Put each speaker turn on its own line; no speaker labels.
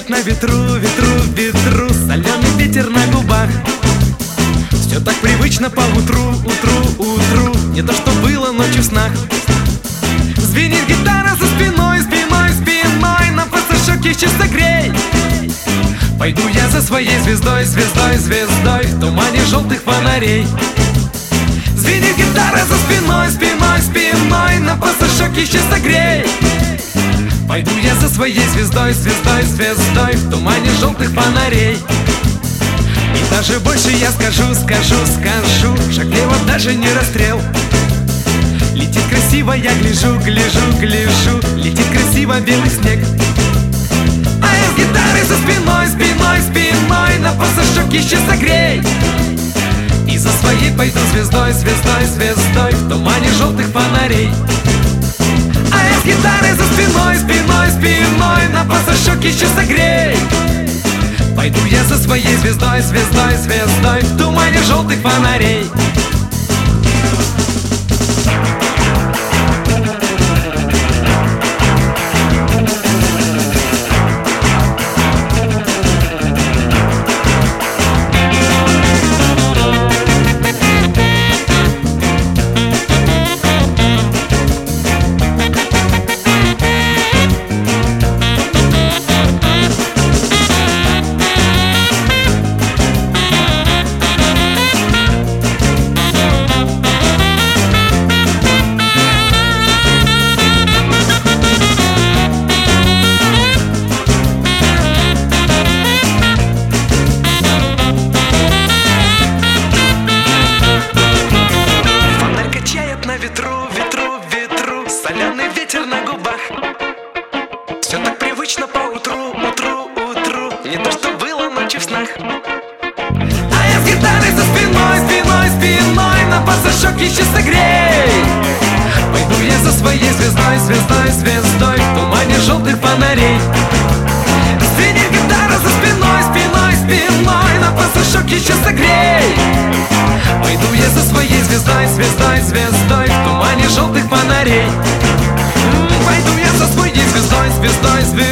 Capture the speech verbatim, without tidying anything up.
на ветру, ветру, ветру, соленый ветер на губах. Все так привычно по утру, утру, утру, не то что было ночью в снах. Звенит гитара за спиной, спиной, спиной, на фотошоке чисто грей. Пойду я за своей звездой, звездой, звездой, в тумане желтых фонарей. Звенит гитара за спиной, спиной, спиной, на фотошоке чисто грей. Пойду я за своей звездой, звездой, звездой, в тумане желтых фонарей. И даже больше я скажу, скажу, скажу, шаг влево даже не расстрел. Летит красиво, я гляжу, гляжу, гляжу, летит красиво белый снег. А я с гитарой за спиной, спиной, спиной, на фотошоке чисто грей. И за своей пойду звездой, звездой, звездой, в тумане желтых фонарей. А я с гитарой за спиной, спиной, спиной, на фотошоке чисто грей. Пойду я за своей звездой, звездой, звездой, в тумане желтых фонарей. Соленый ветер на губах. Все так привычно по утру, утру, утру, не то что было ночью в снах. А я с гитарой за спиной, спиной, спиной, на фотошоке чисто грей. Пойду я за своей звездой, звездой, звездой, в тумане желтых фонарей. Звенит гитара за спиной, спиной, спиной, на фотошоке чисто грей. Пойду я за своей звездой, звездой, звездой, в тумане желтых фонарей. Пойду я за своей звездой, звездой, звездой.